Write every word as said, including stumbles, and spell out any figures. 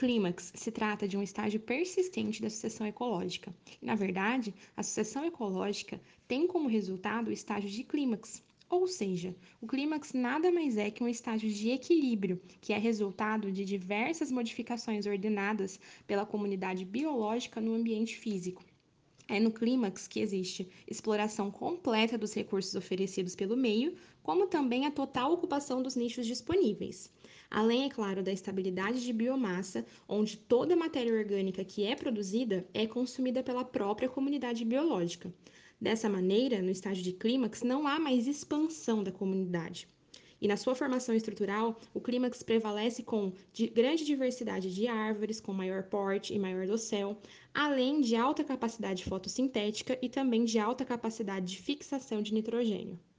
clímax se trata de um estágio persistente da sucessão ecológica. E, na verdade, a sucessão ecológica tem como resultado o estágio de clímax. Ou seja, o clímax nada mais é que um estágio de equilíbrio, que é resultado de diversas modificações ordenadas pela comunidade biológica no ambiente físico. É no clímax que existe exploração completa dos recursos oferecidos pelo meio, como também a total ocupação dos nichos disponíveis. Além, é claro, da estabilidade de biomassa, onde toda a matéria orgânica que é produzida é consumida pela própria comunidade biológica. Dessa maneira, no estágio de clímax, não há mais expansão da comunidade. E na sua formação estrutural, o clímax prevalece com de grande diversidade de árvores, com maior porte e maior dossel, além de alta capacidade fotossintética e também de alta capacidade de fixação de nitrogênio.